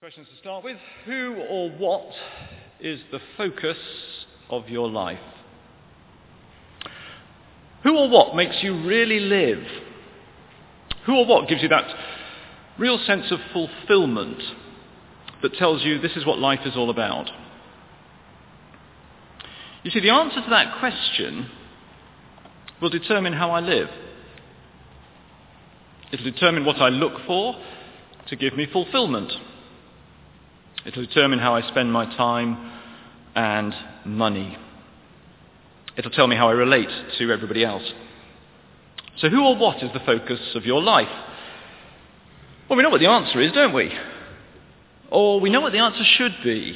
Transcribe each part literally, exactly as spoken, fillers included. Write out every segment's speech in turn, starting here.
Questions to start with. Who or what is the focus of your life? Who or what makes you really live? Who or what gives you that real sense of fulfillment that tells you this is what life is all about? You see, the answer to that question will determine how I live. It'll determine what I look for to give me fulfillment. It'll determine how I spend my time and money. It'll tell me how I relate to everybody else. So who or what is the focus of your life? Well, we know what the answer is, don't we? Or we know what the answer should be.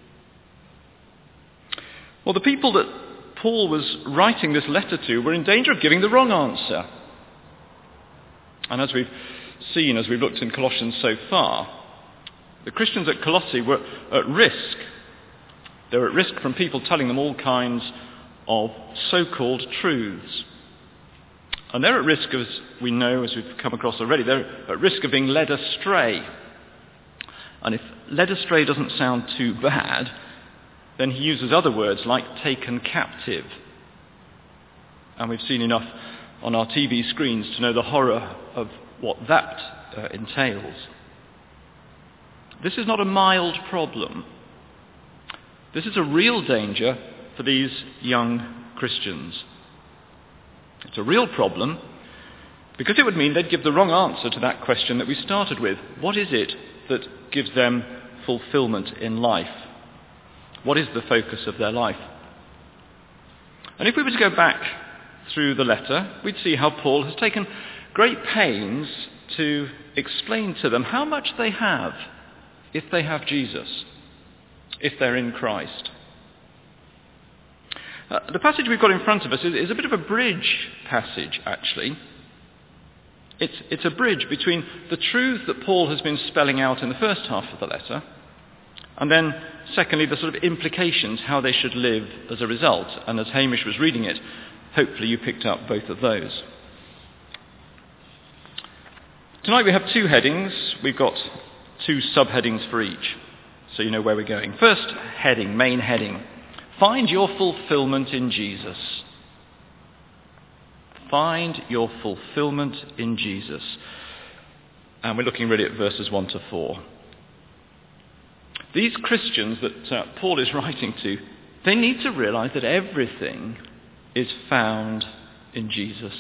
Well, the people that Paul was writing this letter to were in danger of giving the wrong answer. And as we've seen, as we've looked in Colossians so far, the Christians at Colossae were at risk. They were at risk from people telling them all kinds of so-called truths. And they're at risk, as we know, as we've come across already, they're at risk of being led astray. And if led astray doesn't sound too bad, then he uses other words like taken captive. And we've seen enough on our T V screens to know the horror of what that uh, entails. This is not a mild problem. This is a real danger for these young Christians. It's a real problem because it would mean they'd give the wrong answer to that question that we started with. What is it that gives them fulfillment in life? What is the focus of their life? And if we were to go back through the letter, we'd see how Paul has taken great pains to explain to them how much they have if they have Jesus, if they're in Christ. Uh, the passage we've got in front of us is, is a bit of a bridge passage, actually. It's, it's a bridge between the truth that Paul has been spelling out in the first half of the letter, and then, secondly, the sort of implications, how they should live as a result. And as Hamish was reading it, hopefully you picked up both of those. Tonight we have two headings. We've got two subheadings for each, so you know where we're going. First heading, main heading, find your fulfillment in Jesus. Find your fulfillment in Jesus. And we're looking really at verses one to four. These Christians that uh, Paul is writing to, they need to realize that everything is found in Jesus.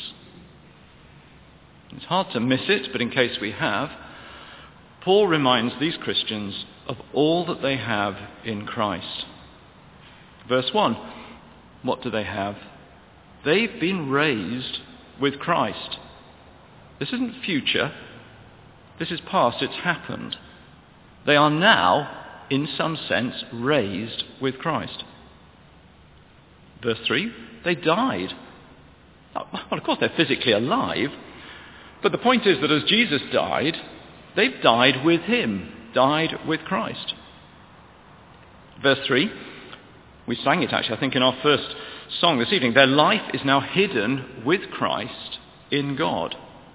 It's hard to miss it, but in case we have, Paul reminds these Christians of all that they have in Christ. Verse one, what do they have? They've been raised with Christ. This isn't future. This is past. It's happened. They are now, in some sense, raised with Christ. Verse three, they died. Well, of course, they're physically alive, but the point is that as Jesus died, they've died with him, died with Christ. Verse three, we sang it actually, I think, in our first song this evening. Their life is now hidden with Christ in God.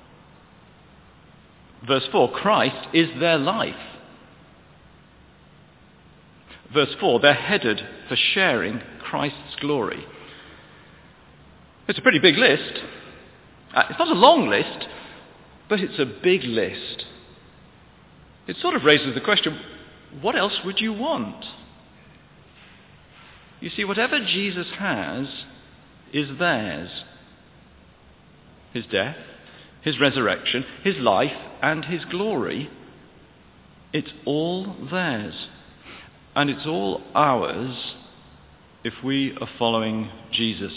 Verse four, Christ is their life. Verse four, they're headed for sharing Christ's glory. It's a pretty big list. Uh, it's not a long list, but it's a big list. It sort of raises the question, what else would you want? You see, whatever Jesus has is theirs. His death, his resurrection, his life, and his glory, it's all theirs. And it's all ours if we are following Jesus.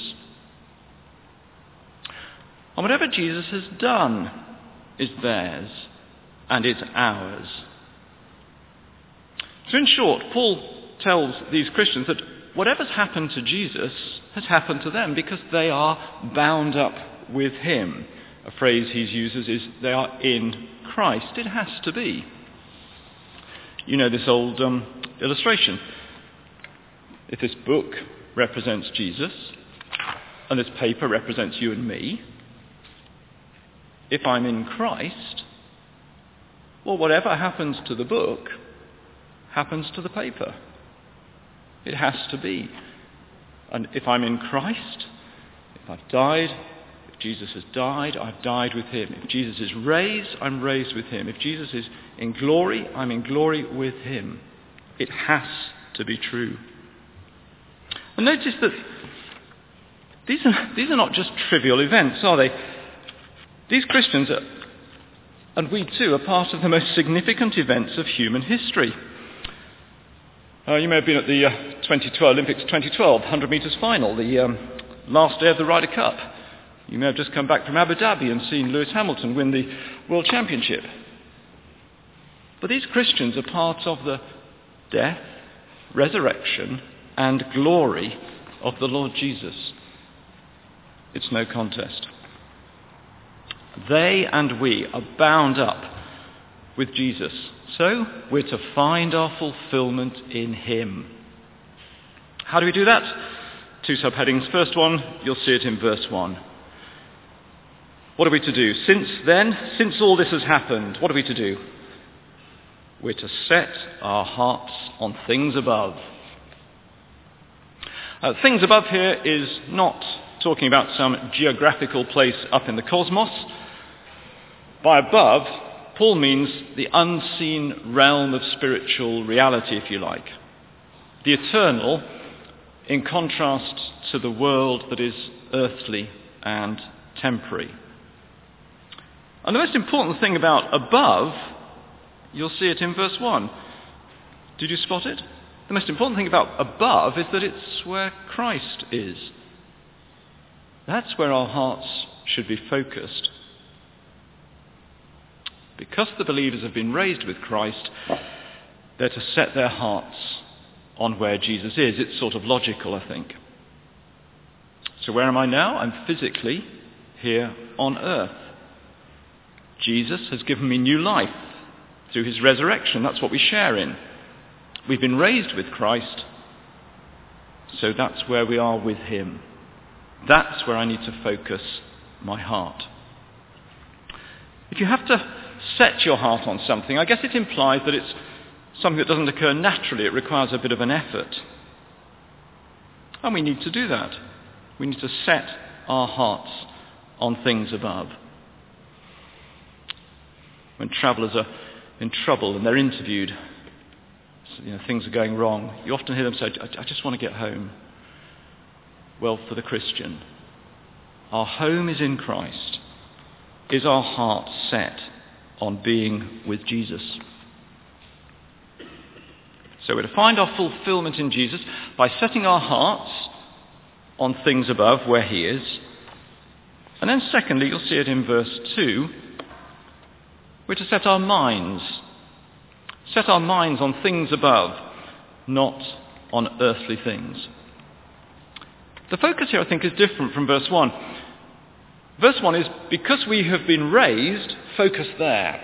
And whatever Jesus has done is theirs. And it's ours. So in short, Paul tells these Christians that whatever's happened to Jesus has happened to them because they are bound up with him. A phrase he uses is they are in Christ. It has to be. You know this old um, illustration. If this book represents Jesus and this paper represents you and me, if I'm in Christ, well, whatever happens to the book happens to the paper. It has to be. And if I'm in Christ, if I've died, if Jesus has died, I've died with him. If Jesus is raised, I'm raised with him. If Jesus is in glory, I'm in glory with him. It has to be true. And notice that these are, these are not just trivial events, are they? These Christians, are, and we too, are part of the most significant events of human history. Uh, you may have been at the uh, twenty twelve Olympics twenty twelve one hundred metres final, the um, last day of the Ryder Cup. You may have just come back from Abu Dhabi and seen Lewis Hamilton win the World Championship. But these Christians are part of the death, resurrection, and glory of the Lord Jesus. It's no contest. They and we are bound up with Jesus. So we're to find our fulfillment in him. How do we do that? Two subheadings. First one, you'll see it in verse one. What are we to do? Since then, since all this has happened, what are we to do? We're to set our hearts on things above. Uh, things above here is not talking about some geographical place up in the cosmos. By above, Paul means the unseen realm of spiritual reality, if you like. The eternal, in contrast to the world that is earthly and temporary. And the most important thing about above, you'll see it in verse one. Did you spot it? The most important thing about above is that it's where Christ is. That's where our hearts should be focused. Because the believers have been raised with Christ, they're to set their hearts on where Jesus is. It's sort of logical, I think. So where am I now? I'm physically here on earth. Jesus has given me new life through his resurrection. That's what we share in. We've been raised with Christ, so that's where we are with him. That's where I need to focus my heart. If you have to set your heart on something, I guess it implies that it's something that doesn't occur naturally. It requires a bit of an effort. And we need to do that. We need to set our hearts on things above. When travellers are in trouble and they're interviewed, you know, things are going wrong, you often hear them say, I just want to get home. Well, for the Christian, our home is in Christ. Is our heart set on being with Jesus? So we're to find our fulfillment in Jesus by setting our hearts on things above where he is. And then secondly, you'll see it in verse two, we're to set our minds. Set our minds on things above, not on earthly things. The focus here, I think, is different from verse one. Verse one is, because we have been raised, focus there.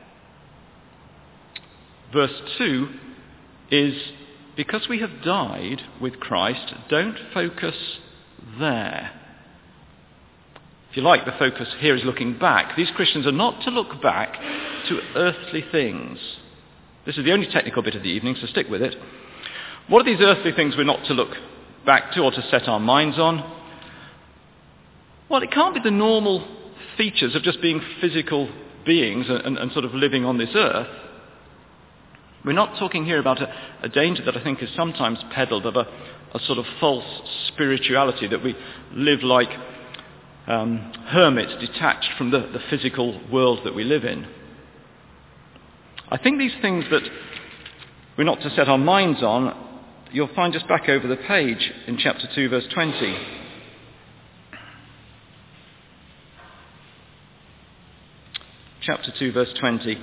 Verse two is, because we have died with Christ, don't focus there. If you like, the focus here is looking back. These Christians are not to look back to earthly things. This is the only technical bit of the evening, so stick with it. What are these earthly things we're not to look back to or to set our minds on? Well, it can't be the normal features of just being physical beings and, and, and sort of living on this earth. We're not talking here about a, a danger that I think is sometimes peddled of a, a sort of false spirituality, that we live like um, hermits detached from the, the physical world that we live in. I think these things that we're not to set our minds on, you'll find just back over the page in chapter two, verse twenty. Chapter two, verse twenty.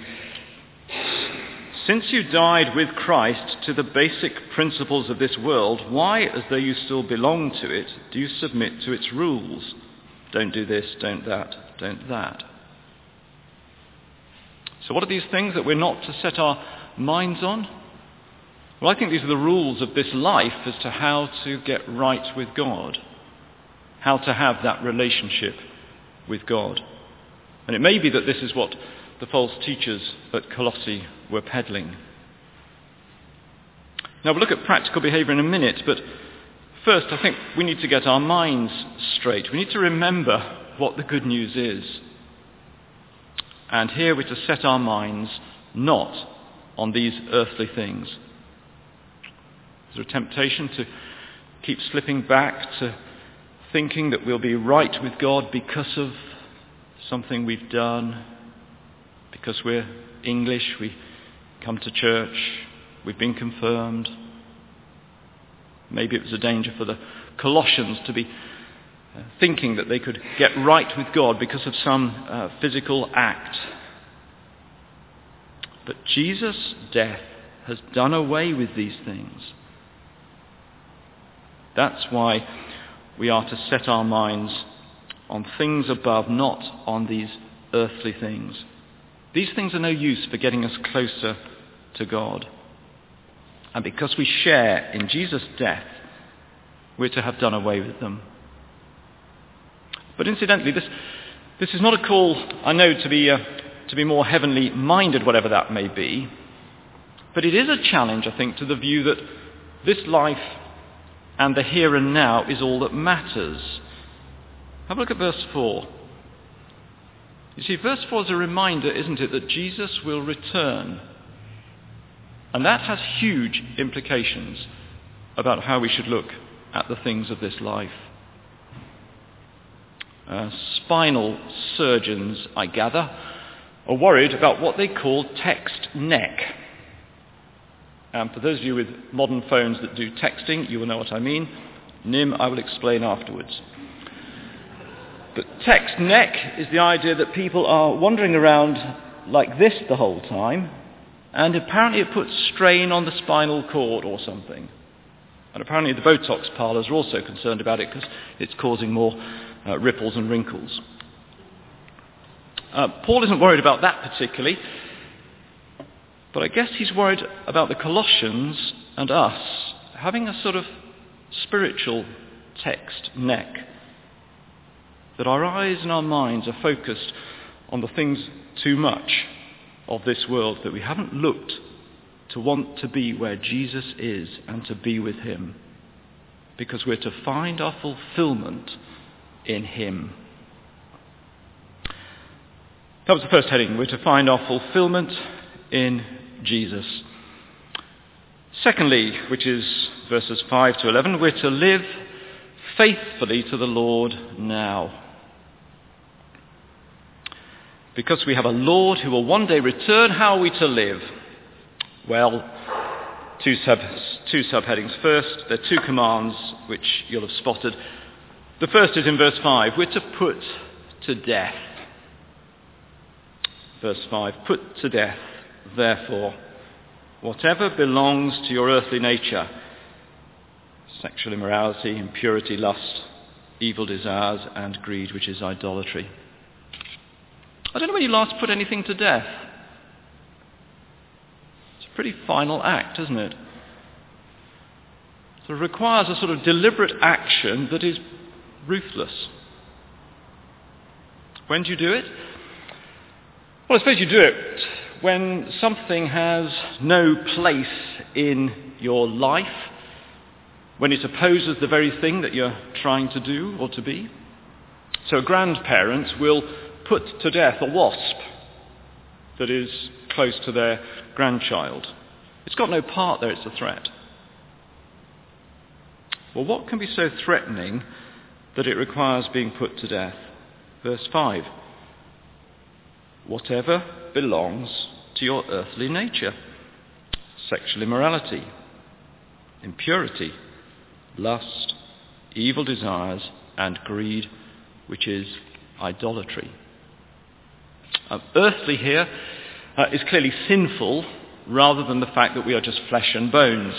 Since you died with Christ to the basic principles of this world, why, as though you still belong to it, do you submit to its rules? Don't do this, don't that, don't that. So what are these things that we're not to set our minds on? Well, I think these are the rules of this life as to how to get right with God, how to have that relationship with God. And it may be that this is what the false teachers at Colossae were peddling. Now we'll look at practical behaviour in a minute, but first I think we need to get our minds straight. We need to remember what the good news is. And here we're to set our minds not on these earthly things. Is there a temptation to keep slipping back to thinking that we'll be right with God because of something we've done, because we're English, we come to church, we've been confirmed? Maybe it was a danger for the Colossians to be uh, thinking that they could get right with God because of some uh, physical act. But Jesus' death has done away with these things. That's why we are to set our minds on things above, not on these earthly things. These things are no use for getting us closer to God. And because we share in Jesus' death, we're to have done away with them. But incidentally, this, this is not a call, I know, to be, uh, to be more heavenly minded, whatever that may be. But it is a challenge, I think, to the view that this life and the here and now is all that matters. Have a look at verse four. You see, verse four is a reminder, isn't it, that Jesus will return. And that has huge implications about how we should look at the things of this life. Uh, spinal surgeons, I gather, are worried about what they call text neck. And for those of you with modern phones that do texting, you will know what I mean. Nim, I will explain afterwards. But text neck is the idea that people are wandering around like this the whole time, and apparently it puts strain on the spinal cord or something. And apparently the Botox parlours are also concerned about it because it's causing more uh, ripples and wrinkles. Uh, Paul isn't worried about that particularly, but I guess he's worried about the Colossians and us having a sort of spiritual text neck, that our eyes and our minds are focused on the things too much of this world, that we haven't looked to want to be where Jesus is and to be with him, because we're to find our fulfillment in him. That was the first heading. We're to find our fulfillment in Jesus. Secondly, which is verses five to eleven, we're to live faithfully to the Lord now. Because we have a Lord who will one day return, how are we to live? Well, two, sub, two subheadings. First, there are two commands which you'll have spotted. The first is in verse five. We're to put to death. Verse five, put to death, therefore, whatever belongs to your earthly nature, sexual immorality, impurity, lust, evil desires, and greed, which is idolatry. I don't know when you last put anything to death. It's a pretty final act, isn't it? So it requires a sort of deliberate action that is ruthless. When do you do it? Well, I suppose you do it when something has no place in your life, when it opposes the very thing that you're trying to do or to be. So a grandparent will put to death a wasp that is close to their grandchild. It's got no part there, it's a threat. Well, what can be so threatening that it requires being put to death? Verse five. Whatever belongs to your earthly nature. Sexual immorality, impurity, lust, evil desires, and greed, which is idolatry. Uh, earthly here uh, is clearly sinful rather than the fact that we are just flesh and bones.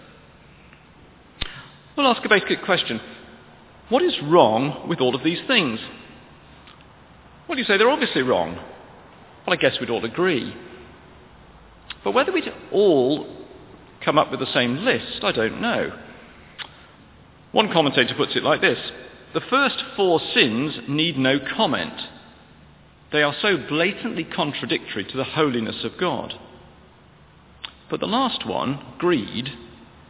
We'll ask a basic question. What is wrong with all of these things? Well, you say they're obviously wrong. Well, I guess we'd all agree. But whether we'd all come up with the same list, I don't know. One commentator puts it like this. The first four sins need no comment. They are so blatantly contradictory to the holiness of God. But the last one, greed,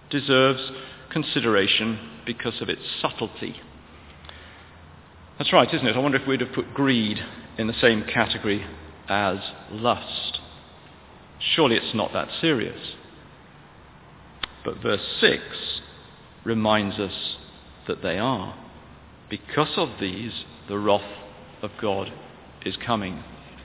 deserves consideration because of its subtlety. That's right, isn't it? I wonder if we'd have put greed in the same category as lust. Surely it's not that serious. But verse six reminds us that they are. Because of these, the wrath of God is coming.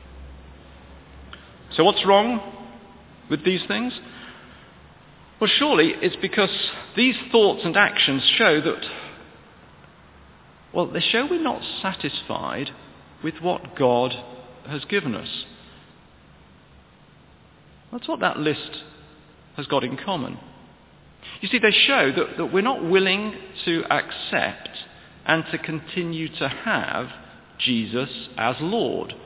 So what's wrong with these things? Well, surely it's because these thoughts and actions show that, well, they show we're not satisfied with what God has given us. That's what that list has got in common. You see, they show that, that we're not willing to accept and to continue to have Jesus as Lord.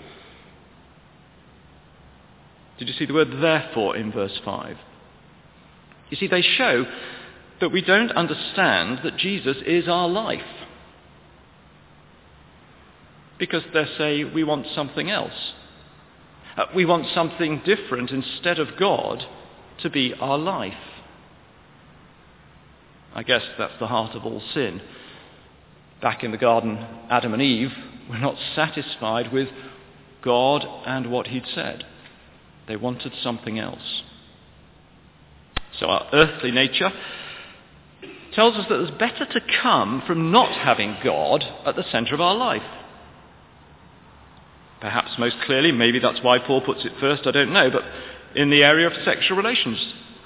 Did you see the word therefore in verse five? You see, they show that we don't understand that Jesus is our life. Because they say we want something else. Uh, we want something different instead of God to be our life. I guess that's the heart of all sin. Back in the garden, Adam and Eve were not satisfied with God and what he'd said. They wanted something else. So our earthly nature tells us that there's better to come from not having God at the centre of our life. Perhaps most clearly, maybe that's why Paul puts it first, I don't know, but in the area of sexual relations.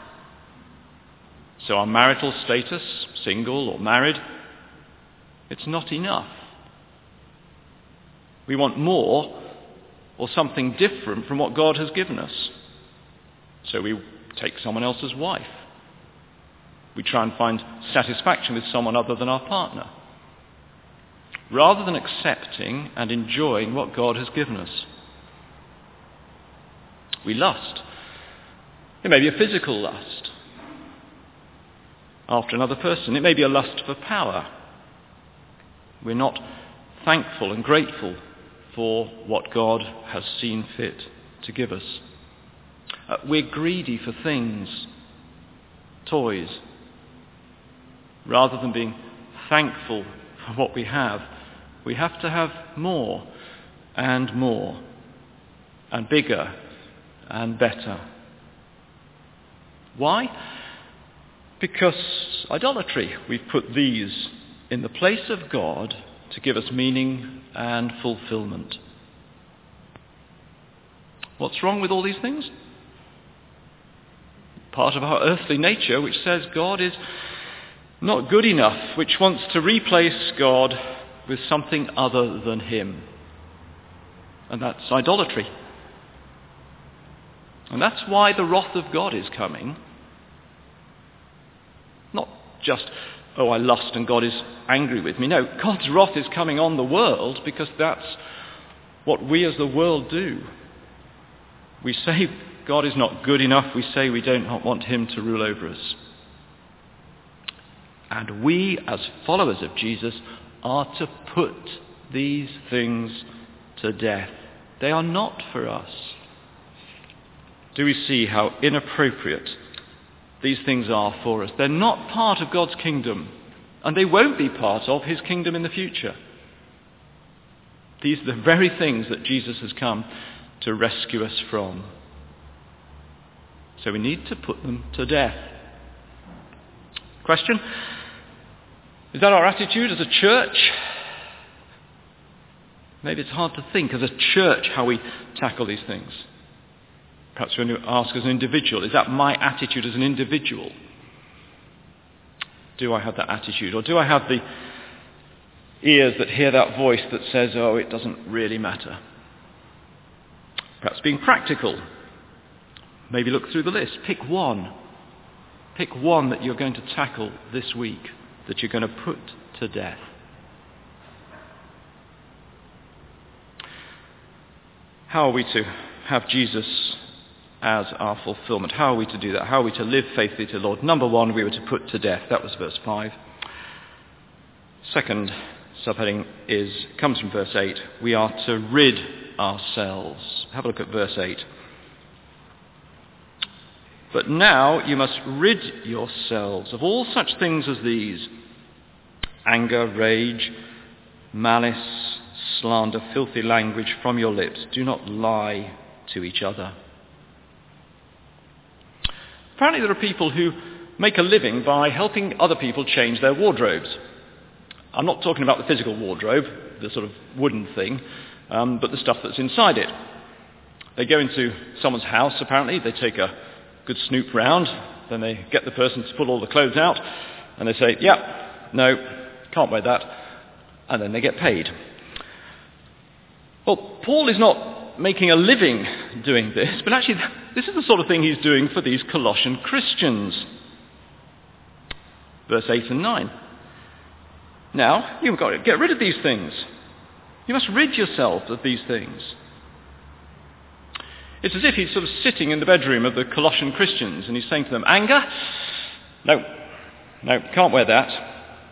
So our marital status, single or married, it's not enough. We want more or something different from what God has given us. So we take someone else's wife. We try and find satisfaction with someone other than our partner, rather than accepting and enjoying what God has given us. We lust. It may be a physical lust after another person. It may be a lust for power. We're not thankful and grateful for what God has seen fit to give us. Uh, we're greedy for things, toys, rather than being thankful for what we have. We have to have more and more and bigger and better. Why? Because idolatry. We've put these in the place of God to give us meaning and fulfillment. What's wrong with all these things? Part of our earthly nature which says God is not good enough, which wants to replace God with something other than him. And that's idolatry. And that's why the wrath of God is coming. Not just, oh, I lust and God is angry with me. No, God's wrath is coming on the world because that's what we as the world do. We say God is not good enough. We say we don't want him to rule over us. And we, as followers of Jesus, are to put these things to death. They are not for us. Do we see how inappropriate these things are for us? They're not part of God's kingdom, and they won't be part of his kingdom in the future. These are the very things that Jesus has come to rescue us from. So we need to put them to death. Question? Is that our attitude as a church? Maybe it's hard to think as a church how we tackle these things. Perhaps when you ask as an individual, is that my attitude as an individual? Do I have that attitude? Or do I have the ears that hear that voice that says, oh, it doesn't really matter? Perhaps being practical. Maybe look through the list. Pick one. Pick one that you're going to tackle this week, that you're going to put to death. How are we to have Jesus as our fulfillment? How are we to do that? How are we to live faithfully to the Lord? Number one, we were to put to death. That was verse five. Second subheading is comes from verse eight. We are to rid ourselves. Have a look at verse eight. But now you must rid yourselves of all such things as these: anger, rage, malice, slander, filthy language from your lips. Do not lie to each other. Apparently there are people who make a living by helping other people change their wardrobes. I'm not talking about the physical wardrobe, the sort of wooden thing, um, but the stuff that's inside it. They go into someone's house, apparently, they take a good snoop round, then they get the person to pull all the clothes out, and they say, yeah, no, can't wear that, and then they get paid. Well, Paul is not making a living doing this, but actually this is the sort of thing he's doing for these Colossian Christians. Verse eight and nine. Now, you've got to get rid of these things. You must rid yourself of these things. It's as if he's sort of sitting in the bedroom of the Colossian Christians and he's saying to them, anger? No, no, can't wear that.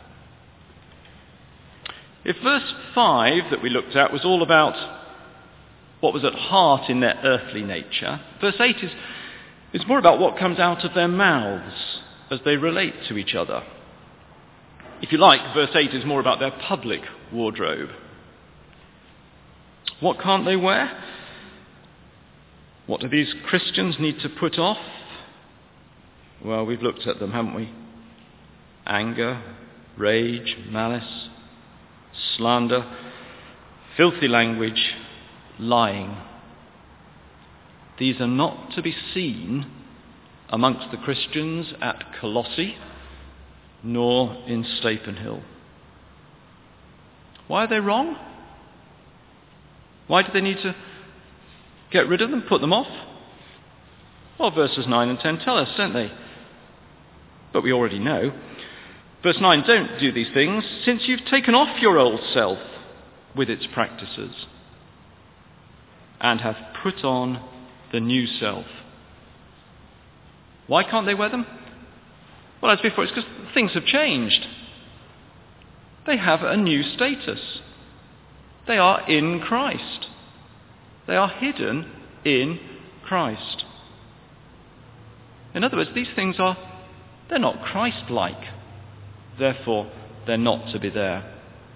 If verse five that we looked at was all about what was at heart in their earthly nature, verse eight is, is more about what comes out of their mouths as they relate to each other. If you like, verse eight is more about their public wardrobe. What can't they wear? What do these Christians need to put off? Well, we've looked at them, haven't we? Anger, rage, malice, slander, filthy language, lying. These are not to be seen amongst the Christians at Colossae, nor in Stapenhill. Why are they wrong? Why do they need to get rid of them, put them off? Well, verses nine and ten tell us, don't they? But we already know. Verse nine, don't do these things, since you've taken off your old self with its practices and have put on the new self. Why can't they wear them? Well, as before, it's because things have changed. They have a new status. They are in Christ. They are hidden in Christ. In other words, these things are, they're not Christ-like. Therefore, they're not to be there.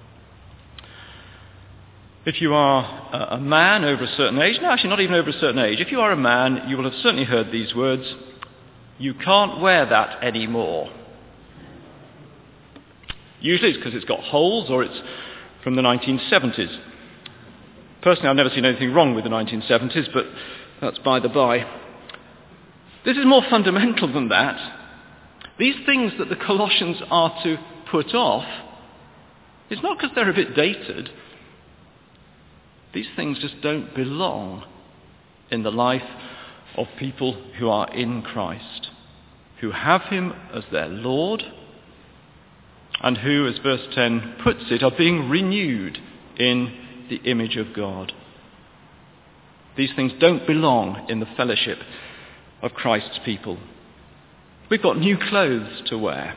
If you are a man over a certain age, no, actually not even over a certain age, if you are a man, you will have certainly heard these words: you can't wear that anymore. Usually it's because it's got holes or it's from the nineteen seventies. Personally, I've never seen anything wrong with the nineteen seventies, but that's by the by. This is more fundamental than that. These things that the Colossians are to put off, it's not because they're a bit dated. These things just don't belong in the life of people who are in Christ, who have him as their Lord, and who, as verse ten puts it, are being renewed in the image of God. These things don't belong in the fellowship of Christ's people. We've got new clothes to wear.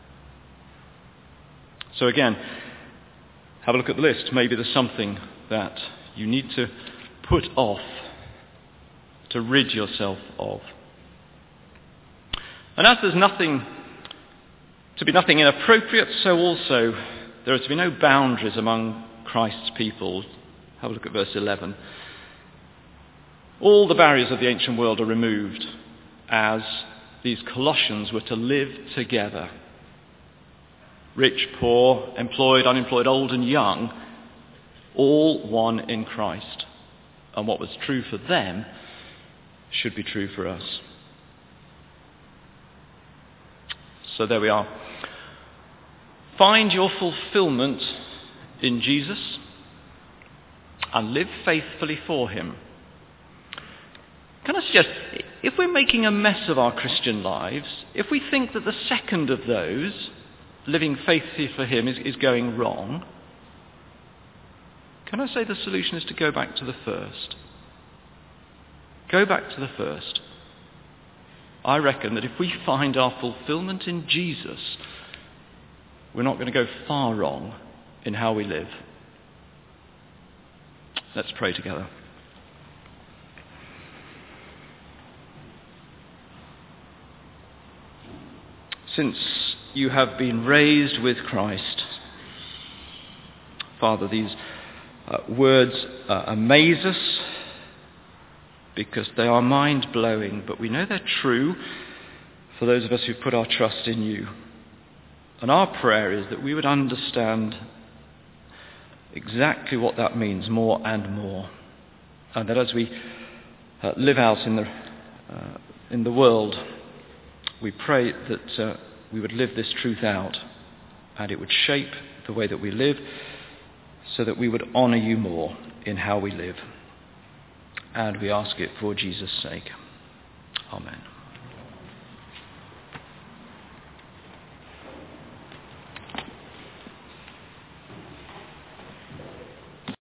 So again, have a look at the list. Maybe there's something that you need to put off, to rid yourself of. And as there's nothing to be nothing inappropriate, so also there are to be no boundaries among Christ's people. Have a look at verse eleven. All the barriers of the ancient world are removed as these Colossians were to live together. Rich, poor, employed, unemployed, old and young, all one in Christ. And what was true for them should be true for us. So there we are. Find your fulfillment in Jesus and live faithfully for him. Can I suggest, if we're making a mess of our Christian lives, if we think that the second of those, living faithfully for him, is, is going wrong, can I say the solution is to go back to the first? Go back to the first. I reckon that if we find our fulfillment in Jesus, we're not going to go far wrong in how we live. Let's pray together. since you have been raised with Christ. Father, these uh, words uh, amaze us because they are mind-blowing, but we know they're true for those of us who put our trust in you. And our prayer is that we would understand exactly what that means more and more. And that as we uh, live out in the, uh, in the world, we pray that uh, we would live this truth out and it would shape the way that we live so that we would honour you more in how we live. And we ask it for Jesus' sake. Amen.